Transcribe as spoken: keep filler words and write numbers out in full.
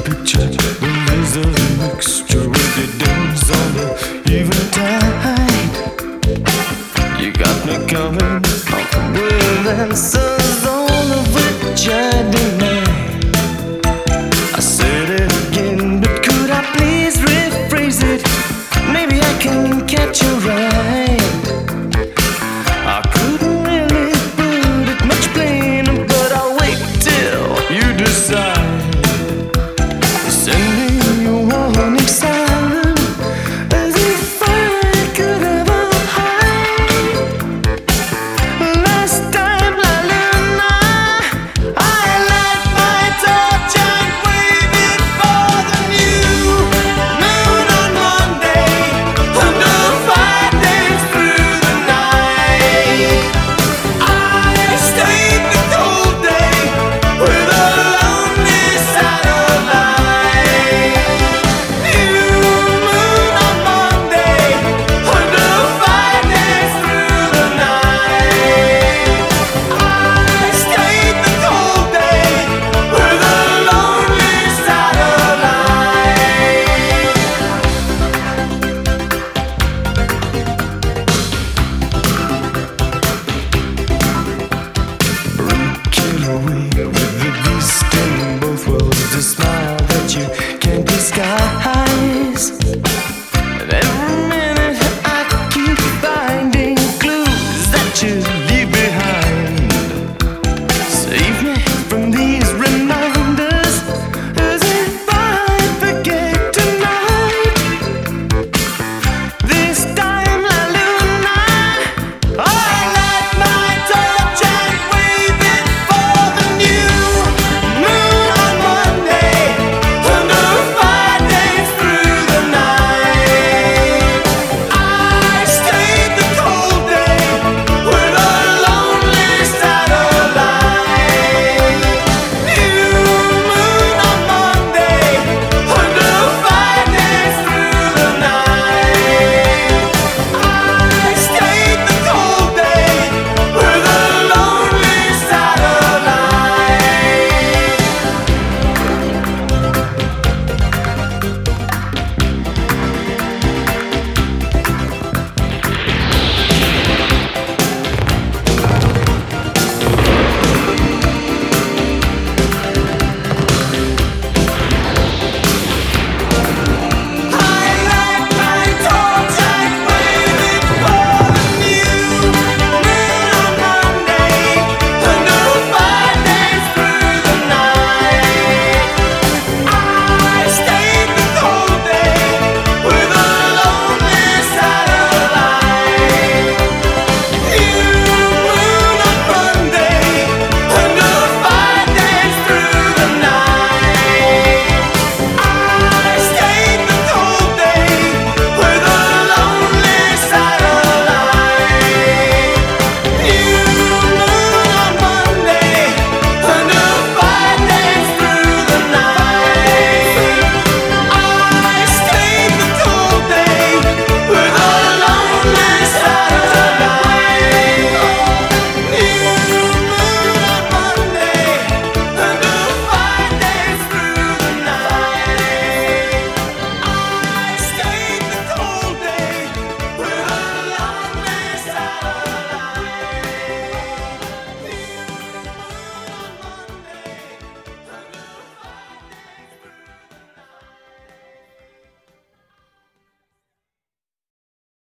picture. The laser mixture with your dims on the eventide. You got me coming up with answers, all of which I deny. I said it again, but could I please rephrase it? Maybe I can catch you right. I couldn't really put it much plainer, but I'll wait till you decide. Sending you warning silent, as if I could ever hide. Last time, Lila and I, I light my torch and wave it for the new moon on Monday, under five days through the night. I stayed the cold day with a lonely satellite. New moon on Monday, under five days through the night. I stayed the cold day with a lonely satellite. Killer away with the beast in both worlds, a smile that you can't disguise.